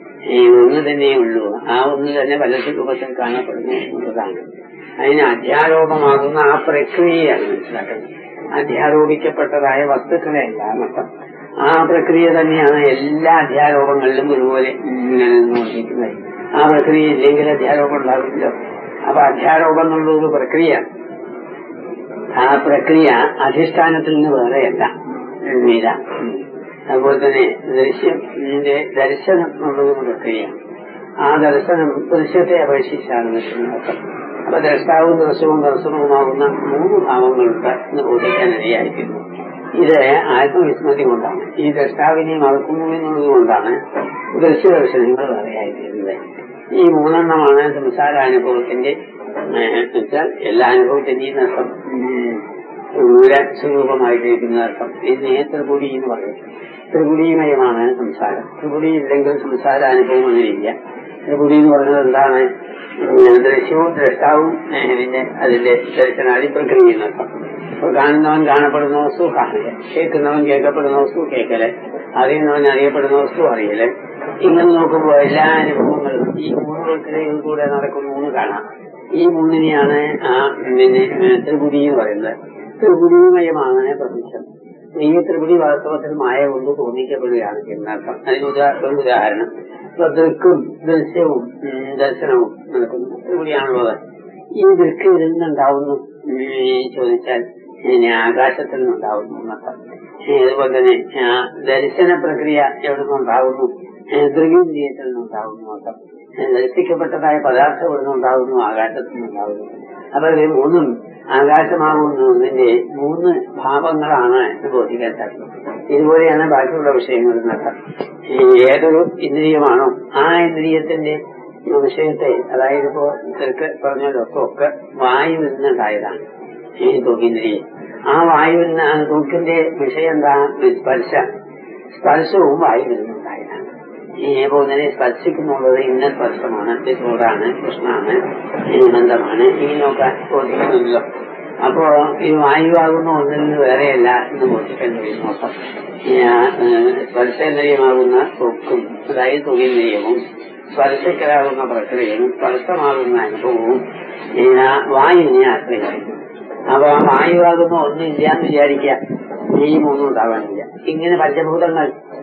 Speaker 1: ഈ ഒന്ന് തന്നെ ഉള്ളൂ. ആ ഒന്ന് തന്നെ പല സ്വരൂപത്തിൽ കാണപ്പെടുന്നു എന്നുള്ളതാണ്. അതിന് അധ്യാരോപമാകുന്ന ആ പ്രക്രിയയാണ് മനസ്സിലാക്കുന്നത്. അധ്യാരോപിക്കപ്പെട്ടതായ വസ്തുക്കളെ എല്ലാം മൊത്തം ആ പ്രക്രിയ തന്നെയാണ് എല്ലാ അധ്യാരോപങ്ങളിലും ഒരുപോലെ ഇങ്ങനെ നിന്നുകൊണ്ടിരിക്കുന്നത്. ആ പ്രക്രിയ ഇല്ലെങ്കിൽ അധ്യാരോപം ഉണ്ടാവില്ലല്ലോ. അപ്പൊ അധ്യാരോപം എന്നുള്ളൊരു പ്രക്രിയ, ആ പ്രക്രിയ അധിഷ്ഠാനത്തിൽ നിന്ന് വേറെയല്ല. ഇല്ല. അതുപോലെ തന്നെ ദൃശ്യത്തിന്റെ ദർശനം എന്നുള്ളൊരു പ്രക്രിയ, ആ ദർശനം ദൃശ്യത്തെ അപേക്ഷിച്ചാണ് നിൽക്കുന്നത്. അപ്പൊ ദ്രഷ്ടാവും ദർശനവും ദർശനവുമാകുന്ന മൂന്ന് ഭാവങ്ങളുണ്ട് എന്ന് ബോധിക്കാൻ ഇടയായിരിക്കുന്നു. ഇത് ആത്മവിസ്മൃതി കൊണ്ടാണ്, ഈ ദ്രഷ്ടാവിനെ മറക്കുന്നു എന്നുള്ളത് കൊണ്ടാണ് ദൃശ്യദർശനങ്ങൾ വേറെയായിരിക്കുന്നത്. ഈ മൂന്നെണ്ണമാണ് സംസാരാനുഭവത്തിന്റെ വെച്ചാൽ എല്ലാ അനുഭവത്തിന്റെയും അർത്ഥം മൂലസ്വരൂപമായിട്ടിരിക്കുന്ന അർത്ഥം. ഇതിനെ ത്രിപുടി എന്ന് പറയും. ത്രിപുടിമയമാണ് സംസാരം. ത്രിപുടി ഇല്ലെങ്കിൽ സംസാരാനുഭവം അങ്ങനെയില്ല. ത്രിപുടി എന്ന് പറയുന്നത് എന്താണ്? ദൃശ്യവും ദ്രഷ്ടാവും പിന്നെ അതിന്റെ ദർശനാദി പ്രക്രിയ എന്നർത്ഥം. അപ്പൊ കാണുന്നവൻ കാണപ്പെടുന്ന വസ്തു കാണുക, കേൾക്കുന്നവൻ കേൾക്കപ്പെടുന്ന വസ്തു കേൾക്കല്, അറിയുന്നവൻ അറിയപ്പെടുന്ന വസ്തു അറിയല്. ഇങ്ങനെ നോക്കുമ്പോൾ എല്ലാ അനുഭവങ്ങളും ഈ മൂന്ന് പ്രക്രിയയിൽ കൂടെ നടക്കുന്ന മൂന്ന് കാണാം. ഈ മൂന്നിനെയാണ് ആ പിന്നെ ത്രിപുടി എന്ന് പറയുന്നത്. ത്രിപുടിമയമാണ് പ്രപഞ്ചം. ഈ ത്രിപുടി വാസ്തവത്തിൽ മായ കൊണ്ട് തോന്നിക്കപ്പെടുകയാണ് എന്നർത്ഥം. അതിന് ഒരു ഉദാഹരണം, ഇപ്പൊ ദൃക്കും ദൃശ്യവും ദർശനവും നടക്കുന്നു. ത്രിപുടിയാണുള്ളത്. ഈ ദൃക്ക് ഇതിൽ നിന്നുണ്ടാവുന്നു ചോദിച്ചാൽ ഇതിനെ ആകാശത്തിൽ നിന്നുണ്ടാവുന്നു എന്നർത്ഥം. അതുപോലെ തന്നെ ദർശന പ്രക്രിയ എവിടെ നിന്നുണ്ടാവുന്നു? ദൃഗീന്ദ്രിയത്തിൽ നിന്നുണ്ടാവുന്നു എന്നർത്ഥം. ദർശിക്കപ്പെട്ടതായ പദാർത്ഥം എവിടെ നിന്നുണ്ടാവുന്നു? ആകാശത്തിൽ നിന്നുണ്ടാവുന്നു. അപ്പൊ ഇത് മൂന്നും ആകാശമാകുന്നതിന്റെ മൂന്ന് ഭാവങ്ങളാണ് എന്ന് ബോധിക്കാൻ സാധിക്കും. ഇതുപോലെയാണ് ബാക്കിയുള്ള വിഷയങ്ങൾ എന്നർത്ഥം. ഏതൊരു ഇന്ദ്രിയമാണോ ആ ഇന്ദ്രിയത്തിന്റെ വിഷയത്തെ, അതായത് ഇപ്പോ തിരക്ക് പറഞ്ഞതൊക്കെ ഒക്കെ വായുവിൽ നിന്നുണ്ടായതാണ് ഈ ത്വകീന്ദ്രിയം. ആ വായുവിൽ നിന്ന്, ആ ത്വക്കിന്റെ വിഷയം എന്താ? സ്പർശ. സ്പർശവും വായുവിൽ നിന്നുണ്ടായതാണ്. ഈ ഏകോദനെ സ്പർശിക്കുന്നുള്ളത് ഇന്ന സ്പർശമാണ്, ചൂടാണ്, കൃഷ്ണാണ്, ബന്ധമാണ്, ഇങ്ങനെയൊക്കെ ബോധിക്കുന്നുണ്ടല്ലോ. അപ്പോ ഈ വായുവാകുന്ന ഒന്നിൽ നിന്ന് വേറെയല്ല എന്ന് ബോധിക്കാൻ കഴിയും. മൊത്തം സ്പർശേന്ദ്രിയമാകുന്ന ത്വക്കും, അതായത് ത്വകീന്ദ്രിയവും സ്പർശിക്കലാകുന്ന പ്രക്രിയയും സ്പർശമാകുന്ന അനുഭവവും വായുവിനെ ആശ്രയിക്കുന്നു. അപ്പൊ ആ വായുവാകുന്ന ഒന്നില്ല എന്ന് വിചാരിക്കുക, ഈ മൂന്നും ഉണ്ടാവാനില്ല. ഇങ്ങനെ പഞ്ചഭൂതങ്ങൾ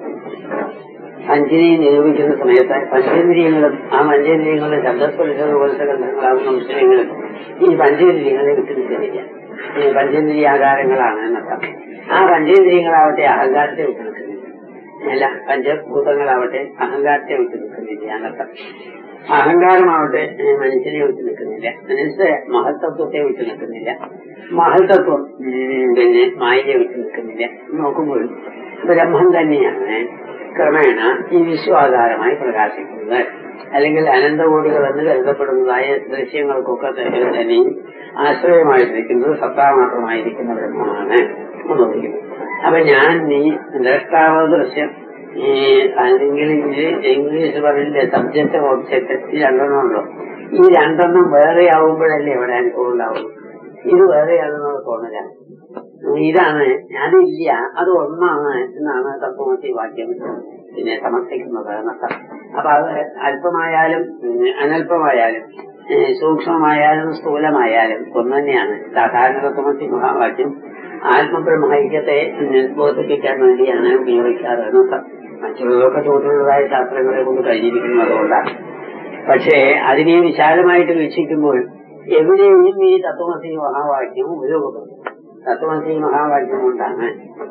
Speaker 1: അഞ്ചിനെയും നിരൂപിക്കുന്ന സമയത്ത് പഞ്ചേന്ദ്രിയങ്ങളും ആ പഞ്ചേന്ദ്രിയങ്ങളുടെ ശബ്ദസ്പർശ ഗന്ധങ്ങളാകുന്ന വിഷയങ്ങളും ഈ പഞ്ചേന്ദ്രിയങ്ങളെ വിട്ടു നിൽക്കുന്നില്ല. ഈ പഞ്ചേന്ദ്രിയാകാരങ്ങളാണ് എന്നർത്ഥം. ആ പഞ്ചേന്ദ്രിയങ്ങളാവട്ടെ അഹങ്കാരത്തെ വിട്ടു നിൽക്കുന്നില്ല. അല്ല, പഞ്ചഭൂതങ്ങളാവട്ടെ അഹങ്കാരത്തെ വിട്ടു നിൽക്കുന്നില്ല എന്നർത്ഥം. അഹങ്കാരമാവട്ടെ മനുഷ്യനെ വിട്ടു നിൽക്കുന്നില്ല. മനസ്സ് മഹത്തത്വത്തെ വിട്ടു നിൽക്കുന്നില്ല. മഹത്തത്വം പിന്നെ മായയെ വിട്ടു നിൽക്കുന്നില്ല. നോക്കുമ്പോഴും ബ്രഹ്മം തന്നെയാണ് ക്രമേണ ഈ വിശ്വാധാരമായി പ്രകാശിക്കുന്നത്. അല്ലെങ്കിൽ അനന്തകോടികളെന്ന് കരുതപ്പെടുന്നതായ ദൃശ്യങ്ങൾക്കൊക്കെ തന്നെയും ആശ്രയമായിട്ടിരിക്കുന്നത് സത്താ മാത്രമായിരിക്കുന്ന ബ്രഹ്മമാണ് നോക്കുന്നത്. അപ്പൊ ഞാൻ നീ ദ്രഷ്ടാവ് ദൃശ്യം, ഈ അല്ലെങ്കിൽ ഇംഗ്ലീഷ് പറഞ്ഞില്ലേ സബ്ജക്ട് ഓബ്ജക്ട്, ഈ രണ്ടെണ്ണമുണ്ടോ? ഈ രണ്ടെണ്ണം വേറെ ആവുമ്പോഴല്ലേ എവിടെ അനുഭവം ഉണ്ടാവും? ഇത് വേറെയാണെന്നുള്ള തോന്നലാണ്. ഇതാണ് അതില്ല, അത് ഒന്നാണ് എന്നാണ് തത്വമസി വാക്യം പിന്നെ സമർത്ഥിക്കുന്നത് എന്നർത്ഥം. അപ്പൊ അത് അല്പമായാലും അനല്പമായാലും സൂക്ഷ്മമായാലും സ്ഥൂലമായാലും ഒന്ന് തന്നെയാണ്. സാധാരണ തത്വമസി മഹാവാക്യം ആത്മബ്രഹ്മൈക്യത്തെ ബോധിപ്പിക്കാൻ വേണ്ടിയാണ് ഉപയോഗിക്കാറ് എന്നർത്ഥം. മറ്റുള്ളതൊക്കെ തോന്നുന്നതായ ശാസ്ത്രങ്ങളെ കൊണ്ട് കഴിഞ്ഞിരിക്കുന്നു, അതുകൊണ്ടാണ്. പക്ഷേ അതിനെ വിശാലമായിട്ട് വീക്ഷിക്കുമ്പോൾ എവിടെയും ഈ തത്വമസി മഹാവാക്യം ഉപയോഗപ്പെടും. തത്വമസി മഹാവാക്യം കൊണ്ടാണ്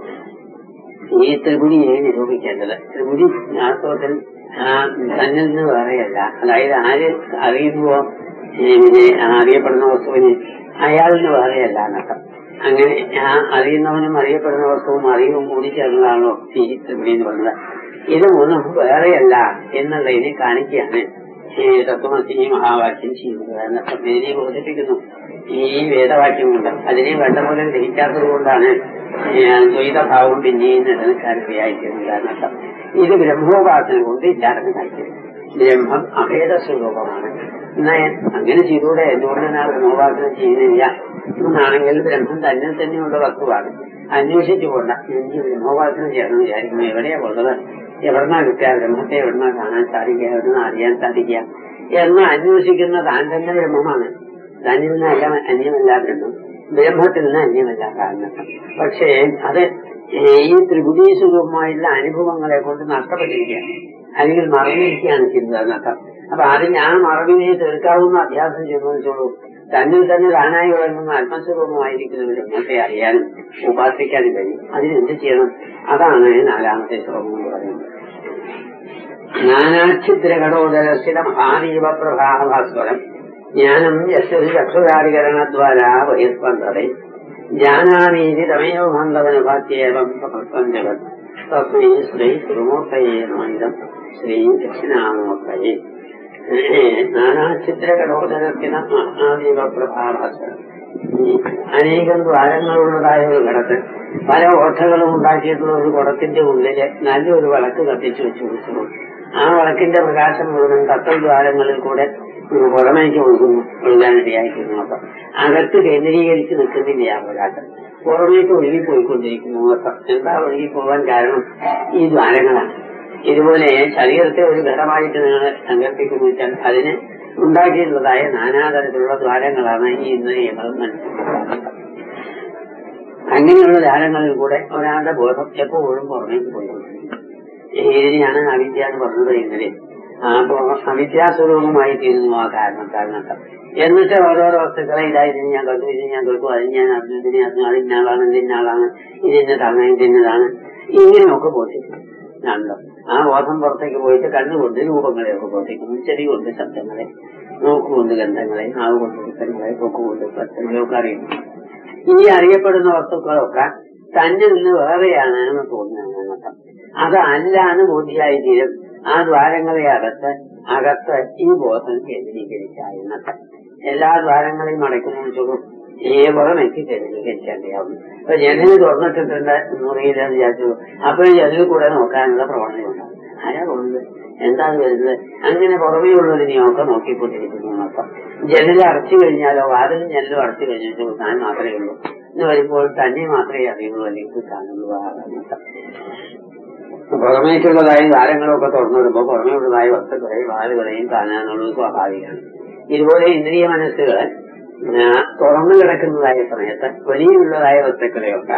Speaker 1: ഈ ത്രിപുടിയെ നിരൂപിക്കേണ്ടത്. ത്രിപുടി വാസ്തവത്തിൽ തന്നിൽ നിന്ന് വേറെയല്ല. അതായത് ആര് അറിയുന്നുവോ പിന്നെ അറിയപ്പെടുന്ന വസ്തുവിന് അയാളിന് വേറെയല്ല എന്നർത്ഥം. അങ്ങനെ ആ അറിയുന്നവനും അറിയപ്പെടുന്ന വസ്തുവും അറിവും കൂടി ചേർന്നതാണോ ഈ ത്രിപുടി എന്ന് പറഞ്ഞത്. ഇത് മൂന്നും വേറെയല്ല എന്നുള്ളതിനെ കാണിക്കുകയാണ് ഈ തത്വമസി മഹാവാക്യം ചെയ്യുന്നത് എന്നർത്ഥം. ഇതിനെ ബോധിപ്പിക്കുന്നു ഈ വേദവാക്യം കൊണ്ട്. അതിനെ വേണ്ട പോലെ ഗ്രഹിക്കാത്തത് കൊണ്ടാണ് ദ്വൈതഭാവം പിന്നെയും നിലനിൽക്കാനിടയായിത്തീരുന്നത് എന്നർത്ഥം. ഇത് ബ്രഹ്മോപാസന കൊണ്ട് ഇല്ലാതെ കാണിക്കുന്നത്. ബ്രഹ്മം അഭേദ സ്വരൂപമാണ്. എന്നാൽ അങ്ങനെ ചെയ്തൂടെ, എന്തുകൊണ്ടാണ് ആ ബ്രഹ്മോപാസന ചെയ്യുന്നില്ല എന്നാണെങ്കിൽ ബ്രഹ്മം തന്നെ തന്നെയുള്ള വസ്തുവാണ്. അന്വേഷിച്ചു പോണ്ട, എനിക്ക് ബ്രഹ്മോപാസന ചെയ്യണമെന്ന് വിചാരിക്കുന്നു. എവിടെയാ പോകുന്നത്, എവിടുന്നാ കിട്ടുക, ബ്രഹ്മത്തെ എവിടുന്നാ കാണാൻ സാധിക്കുക, എവിടുന്ന് അറിയാൻ സാധിക്കുക എന്ന് അന്വേഷിക്കുന്ന താൻ തന്നെ ബ്രഹ്മമാണ്. തന്നിൽ നിന്നല്ല അന്യമല്ല ബ്രഹ്മം, ബ്രഹ്മത്തിൽ നിന്ന് അന്യമല്ല കാരണം. പക്ഷേ അത് ഈ ത്രിപുടി സ്വരൂപമായിട്ടുള്ള അനുഭവങ്ങളെ കൊണ്ട് നഷ്ടപ്പെട്ടിരിക്കുകയാണ്, അല്ലെങ്കിൽ മറന്നിരിക്കുകയാണ് ചെയ്യുന്നത് എന്നർത്ഥം. അപ്പൊ അതിന് ആ മറവിനെ തീർക്കാവുന്ന അഭ്യാസം ചെയ്തു വെച്ചോളൂ. തന്നിൽ തന്നെ താനായി വിളങ്ങുന്ന ആത്മസ്വരൂപമായിരിക്കുന്ന ബ്രഹ്മത്തെ അറിയാനും ഉപാസിക്കാനും കഴിയും. അതിനെന്ത് ചെയ്യണം? അതാണ് നാലാമത്തെ ശ്ലോകം എന്ന് പറയുന്നത്. നാനാഛിദ്രഘടോദരസ്ഥിത മഹാദീപ പ്രഭാഭാസ്വരം ജ്ഞാനം യശ്വതി ചക്ഷുരാധികരണദ്വാരാ ബഹിസ്പന്ദതേ ജാനാമീതി തമേവ മന്ദവനുഭാത്യേവം സമസ്തം ജഗത് തസ്മൈ ശ്രീ ഗുരുമൂർത്തയേ നമഃ ശ്രീ ദക്ഷിണാമൂർത്തയേ. നാനാഛിദ്രഘടോദരസ്ഥിത മഹാദീപ പ്രഭാഭാസ്വരം, അനേകം ദ്വാരങ്ങളുള്ളതായ ഒരു ഘടത്ത് പല ഓട്ടകളും ഉണ്ടാക്കിയിട്ടുള്ള ഒരു കുടത്തിന്റെ ഉള്ളില് നല്ലൊരു വിളക്ക് കത്തിച്ചു വെച്ചു കൊടുക്കുന്നു. ആ വിളക്കിന്റെ പ്രകാശം മുഴുവൻ കത്തൽ ദ്വാരങ്ങളിൽ കൂടെ പുറമേക്ക് ഒഴുകുന്നു, ഒഴുകാനിടയായിരിക്കുന്നു. അപ്പം അകത്ത് കേന്ദ്രീകരിച്ച് നിൽക്കുന്നില്ല ആ പ്രകാശം, പുറമേക്ക് ഒഴുകിപ്പോയിക്കൊണ്ടിരിക്കുന്നു. അപ്പം എന്താ ഒഴുകിപ്പോകാൻ കാരണം? ഈ ദ്വാരങ്ങളാണ്. ഇതുപോലെ ശരീരത്തെ ഒരു ഘടമായിട്ട് നിങ്ങൾ സങ്കല്പിക്കുന്നു വെച്ചാൽ അതിന് ഉണ്ടാക്കിയിട്ടുള്ളതായ നാനാതരത്തിലുള്ള ദ്വാരങ്ങളാണ് ഈ ഇന്ദ്രിയങ്ങളും മനസ്സിലാക്കുന്നത്. അങ്ങനെയുള്ള ദ്വാരങ്ങളിൽ കൂടെ ഒരാളുടെ ബോധം എപ്പോഴും പുറമേക്ക് പോയിക്കൊണ്ടിരിക്കും. ഇതിനെയാണ് അവിദ്യ എന്ന് പറഞ്ഞത്. ഇന്നലെ അപ്പോ അവിദ്യാസ്വരൂപമായി തീരുന്നു ആ കാരണം കാരണത്താൽ. എന്നിട്ട് ഓരോരോ വസ്തുക്കളെ ഇതാ ഇതിന് ഞാൻ കണ്ടു, ഇതിന് ഞാൻ കേൾക്കും, അതിന് ഞാൻ അറിഞ്ഞു, ഇതിനെ അറിഞ്ഞു, അതിന്നാളാണ്, ഇതിന്നാളാണ്, ഇതിന്നതാണ്, ഇതിന്നതാണ്, ഇങ്ങനെയൊക്കെ ബോധിക്കും. ആണല്ലോ ആ ബോധം പുറത്തേക്ക് പോയിട്ട് കണ്ണുകൊണ്ട് രൂപങ്ങളെയൊക്കെ ബോധിക്കുന്നു, ചെവി കൊണ്ട് ശബ്ദങ്ങളെ, നോക്കുകൊണ്ട് ഗന്ധങ്ങളെ, നാവ് കൊണ്ട് വൃത്തങ്ങളെ, തൊക്കുകൊണ്ട് സ്പർശങ്ങളെയൊക്കെ അറിയുന്നു. ഈ അറിയപ്പെടുന്ന വസ്തുക്കളൊക്കെ തന്നിൽ നിന്ന് വേറെയാണ് എന്ന് തോന്നുന്നത്. അത് അല്ല എന്ന് ബോധ്യമായി തീരും. ആ ദ്വാരങ്ങളെ അകത്ത് അകത്ത് ഈ ബോധം കേന്ദ്രീകരിച്ചായിരുന്നത് എല്ലാ ദ്വാരങ്ങളെയും അടയ്ക്കുന്നതിനും ഈ പുറമേക്ക് കേന്ദ്രീകരിച്ചാണ്ടിയാവുന്നു. ഇപ്പൊ ജനല് തുറന്നിട്ടിട്ടുണ്ട് മുറിയിലെന്ന് വിചാരിച്ചു, അപ്പോഴും ജനലിൽ കൂടെ നോക്കാനുള്ള പ്രവണതയുണ്ടാവും. ആരാ പോകുന്നത്, എന്താ വരുന്നത്, അങ്ങനെ പുറമേയുള്ളതിനെയൊക്കെ നോക്കിക്കൊണ്ടിരിക്കുന്നു എന്നർത്ഥം. ജനൽ അടച്ചു കഴിഞ്ഞാലോ വാതിലും ജനലും അടച്ചു കഴിഞ്ഞാൽ താൻ മാത്രമേ ഉള്ളൂ എന്ന് വരുമ്പോൾ തന്നെ മാത്രമേ അറിയുള്ളൂ, അല്ലെങ്കിൽ കാണുന്നതാണ്. പുറമേക്കുള്ളതായ ദ്വാരങ്ങളൊക്കെ തുറന്നു വരുമ്പോൾ പുറമേയുള്ളതായ വസ്തുക്കളെയും വാലുകളെയും കാണാനുള്ളത് സ്വാഭാവികമാണ്. ഇതുപോലെ ഇന്ദ്രിയ മനസ്സുകൾ തുറന്നു കിടക്കുന്നതായ സമയത്ത് വലിയുള്ളതായ വസ്തുക്കളെയൊക്കെ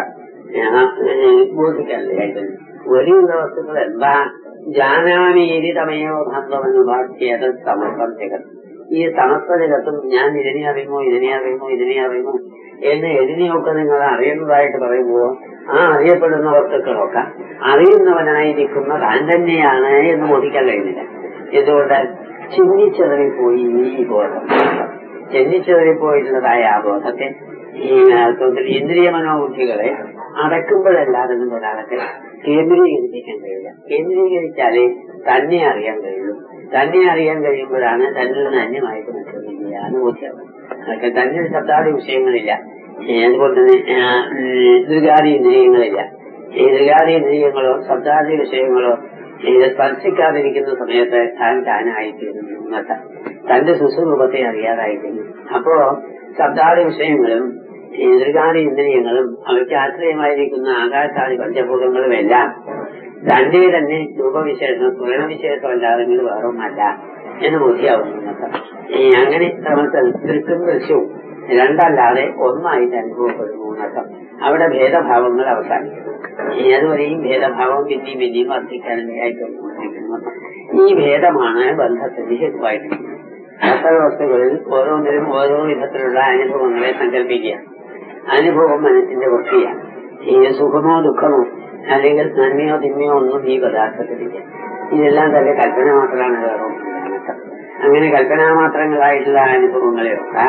Speaker 1: ബോധിക്കാനായിട്ടുണ്ട്. വലിയുള്ള വസ്തുക്കൾ എന്താ, ജാനാമീരി തമയോ ഭന്തമെന്ന് വാക്കിയത് സമസ്തം ജഗത്ത്. ഈ സമസ്ത ജഗത്തും ഞാൻ ഇതിനെ അറിയുമോ ഇതിനെ അറിയുമോ ഇതിനെ അറിയുമോ എന്ന് ഇതിനെയൊക്കെ നിങ്ങൾ അറിയുന്നതായിട്ട് പറയുമ്പോൾ ആ അറിയപ്പെടുന്ന വസ്തുക്കളൊക്കെ അറിയുന്നവനായിരിക്കുന്ന താൻ തന്നെയാണ് എന്ന് ബോധിക്കാൻ കഴിയുന്നില്ല. എന്തുകൊണ്ട് ചിന്തിച്ചതറിപ്പോയി ഈ ബോധം, ചിന്തിച്ചതറിപ്പോയിട്ടുള്ളതായ ആ ബോധത്തെ ഈ ഇന്ദ്രിയ മനോബുദ്ധികളെ അടക്കുമ്പോഴല്ലാതെ ഒരാളൊക്കെ കേന്ദ്രീകരിപ്പിക്കാൻ കഴിയില്ല. കേന്ദ്രീകരിച്ചാലേ തന്നെ അറിയാൻ കഴിയുള്ളൂ. തന്നെ അറിയാൻ കഴിയുമ്പോഴാണ് തന്നിൽ നിന്ന് അന്യമായിട്ട് മറ്റൊന്നില്ല അനുഭൂതിയാവും. അതൊക്കെ തന്നിൽ ശബ്ദാദി വിഷയങ്ങളില്ല, അതുപോലെ തന്നെ ദൃഗാദി ഇന്ദ്രിയങ്ങളില്ല. ഈ ദൃഗാദി ഇന്ദ്രിയങ്ങളോ ശബ്ദാദി വിഷയങ്ങളോ ഇത് സ്പർശിക്കാതിരിക്കുന്ന സമയത്ത് താൻ താനായിത്തീരുന്നു എന്നൊക്കെ തന്റെ സുസ്വരൂപത്തെ അറിയാതായിത്തീരുന്നു. അപ്പോ ശബ്ദാദി വിഷയങ്ങളും ദൃഗാദി ഇന്ദ്രിയങ്ങളും അവയ്ക്ക് ആശ്രയമായിരിക്കുന്ന ആകാശാദി പഞ്ചഭൂതങ്ങളും എല്ലാം തന്റെ തന്നെ രൂപവിശേഷം സ്വരണവിശേഷം അല്ലാതെ വേറൊന്നല്ല എന്ന് ബോധ്യാവുന്നു എന്നൊക്കെ. അങ്ങനെ ക്രമത്തിൽ ദൃക്കും ദൃശ്യവും രണ്ടല്ലാതെ ഒന്നായിട്ട് അനുഭവപ്പെടുന്നു എന്നൊക്കെ. അവിടെ ഭേദഭാവങ്ങൾ അവസാനിക്കുന്നു. അതുവരെയും ഭേദഭാവം പിന്നെയും പിന്നെയും വർദ്ധിക്കാനായിക്കൊണ്ടിരിക്കുന്നു. ഈ ഭേദമാണ് ബന്ധത്തിന്റെ ഹേതുവായിട്ടിരിക്കുന്നത്. അത്തര വസ്തുക്കളിൽ ഓരോന്നിലും ഓരോ വിധത്തിലുള്ള അനുഭവങ്ങളെ സങ്കല്പിക്കുക. അനുഭവം മനസ്സിന്റെ വൃത്തിയാണ്. ഈ സുഖമോ ദുഃഖമോ അല്ലെങ്കിൽ നന്മയോ തിന്മയോ ഒന്നും ഈ പദാർത്ഥത്തിലില്ല. ഇതെല്ലാം തന്നെ കൽപ്പന മാത്രമാണ്. വേറെ അങ്ങനെ കൽപ്പനാമാത്രങ്ങളായിട്ടുള്ള അനുഭവങ്ങളെയൊക്കെ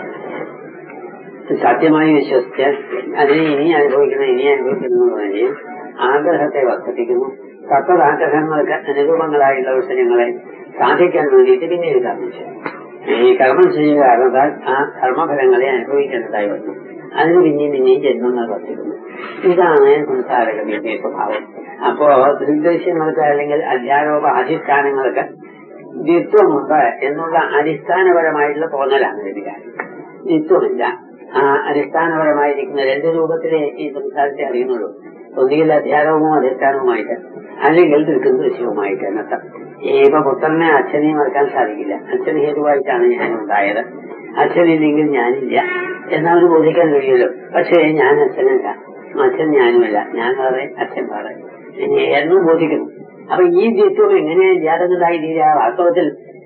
Speaker 1: സത്യമായി വിശ്വസിച്ച് അതിനെ ഇനി അനുഭവിക്കണം ഇനി അനുഭവിക്കുന്നതിന് ആഗ്രഹത്തെ വർദ്ധിപ്പിക്കുന്നു. തത്വദാഗ്രഹങ്ങൾക്ക് അനുരൂപങ്ങളായിട്ടുള്ള വിഷയങ്ങളെ സാധിക്കാൻ വേണ്ടിയിട്ട് പിന്നീട് കർമ്മം ചെയ്യും. ഈ കർമ്മം ചെയ്യുക കാരണത്താൽ ആ കർമ്മഫലങ്ങളെ അനുഭവിക്കേണ്ടതായി വന്നു. അതിന് പിന്നെയും പിന്നെയും ജന്മങ്ങൾ വർദ്ധിക്കുന്നു. ഇതാണ് സംസാരഗതിയുടെ സ്വഭാവം. അപ്പോ ദൃഗ്ദൃശ്യങ്ങൾക്ക് അല്ലെങ്കിൽ അധ്യാരോപ അധിഷ്ഠാനങ്ങൾക്ക് ദ്വിത്വമുണ്ട് എന്നുള്ള അടിസ്ഥാനപരമായിട്ടുള്ള തോന്നലാണ് ഒരു കാര്യം. ദ്വിത്വമില്ല. ആ അടിസ്ഥാനപരമായിരിക്കുന്ന രണ്ട് രൂപത്തിലെ ഈ സംസാരത്തെ അറിയുന്നുള്ളൂ. ഒന്നുകിൽ അധ്യാരവും അധിഷ്ഠാനവുമായിട്ട്, അല്ലെങ്കിൽ ദൃക്കും ദൃശ്യവുമായിട്ട് എന്നർത്ഥം. ഇപ്പൊ പുത്രനെ അച്ഛനെയും മറക്കാൻ സാധിക്കില്ല. അച്ഛൻ ഹേതുവായിട്ടാണ് ഞാനുണ്ടായത്, അച്ഛനില്ലെങ്കിൽ ഞാനില്ല എന്നവന് ബോധിക്കാൻ കഴിയുമല്ലോ. പക്ഷേ ഞാൻ അച്ഛനല്ല, അച്ഛൻ ഞാനുമല്ല, ഞാൻ വേറെ അച്ഛൻ വേറെ എന്നും ബോധിക്കുന്നു. അപ്പൊ ഈ ദ്വിത്വം എങ്ങനെയാ ഇല്ലാതെന്നതായി തീരാ? വാസ്തവത്തിൽ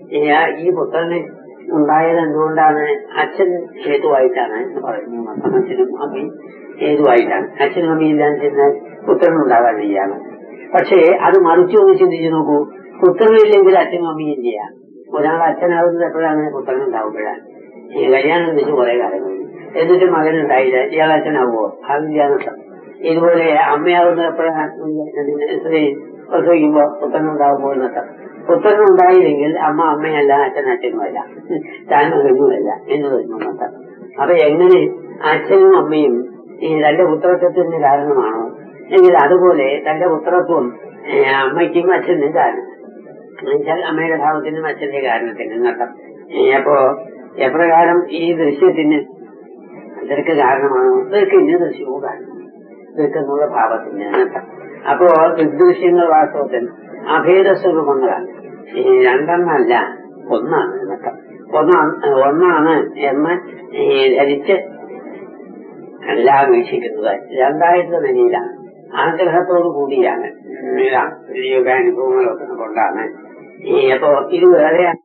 Speaker 1: ഈ പുത്രന് ഉണ്ടായത് എന്തുകൊണ്ടാണ്? അച്ഛൻ ഹേതുവായിട്ടാണ് എന്ന് പറയുന്നു. അച്ഛനും അമ്മയും ഹേതുവായിട്ടാണ്. അച്ഛനും അമ്മയും ഇല്ലാന്ന് ചെന്നാൽ പുത്രൻ ഉണ്ടാകാൻ വയ്യാണ്. പക്ഷേ അത് മറിച്ചു ഒന്ന് ചിന്തിച്ചു നോക്കൂ. പുത്രനില്ലെങ്കിൽ അച്ഛനും അമ്മയും ഇല്ല. ഒരാൾ അച്ഛനാകുന്നത് എപ്പോഴാണ്? പുത്രൻ ഉണ്ടാവുമ്പോഴാണ്. ഈ കല്യാണം വെച്ച് കുറെ കാലം കഴിഞ്ഞു, എന്നിട്ട് മകൻ ഉണ്ടായില്ല, ഇയാൾ അച്ഛനാവുമോ? അതില്ലാന്നർത്ഥം. ഇതുപോലെ അമ്മയാകുന്നത് എപ്പോഴാണ്? സ്ത്രീ പ്രസവിക്കുമ്പോ പുത്രൻ ഉണ്ടാകുമ്പോൾ എന്നർത്ഥം. പുത്രൻ ഉണ്ടായില്ലെങ്കിൽ അമ്മ അമ്മയല്ല, അച്ഛൻ അച്ഛനുമല്ല, താൻ മകനുമല്ല എന്ന് വരുന്നു എന്നർത്ഥം. അപ്പൊ എങ്ങനെ അച്ഛനും അമ്മയും ഈ തന്റെ പുത്രത്വത്തിന് കാരണമാണോ? എങ്കിൽ അതുപോലെ തന്റെ പുത്രത്വം അമ്മയ്ക്കും അച്ഛനും കാരണം, എന്നുവെച്ചാൽ അമ്മയുടെ ഭാവത്തിനും അച്ഛന്റെ കാരണത്തിനും എന്നർത്ഥം. അപ്പോ എപ്രകാരം ഈ ദൃശ്യത്തിന് ദൃക്ക് കാരണമാണോ? ദൃക്കിന് ദൃശ്യവും കാരണം, ദൃക്കെന്നുള്ള ഭാവത്തിന് എന്നർത്ഥം. അപ്പോ ദൃഗ്ദൃശ്യങ്ങൾ വാസ്തവത്തിൽ അഭേദ സ്വരൂപങ്ങളാണ്. ഈ രണ്ടെണ്ണല്ല, ഒന്നാണ് എന്നർത്ഥം. ഒന്നാണ് ഒന്നാണ് എന്ന് ധരിച്ച് എല്ലാം വീക്ഷിക്കുന്നത് രണ്ടായിട്ട് നിലയിലാണ്, ആഗ്രഹത്തോടു കൂടിയാണ്. യോഗാനുഭവങ്ങളൊക്കെ കൊണ്ടാണ്. അപ്പോ ഇത് വേറെ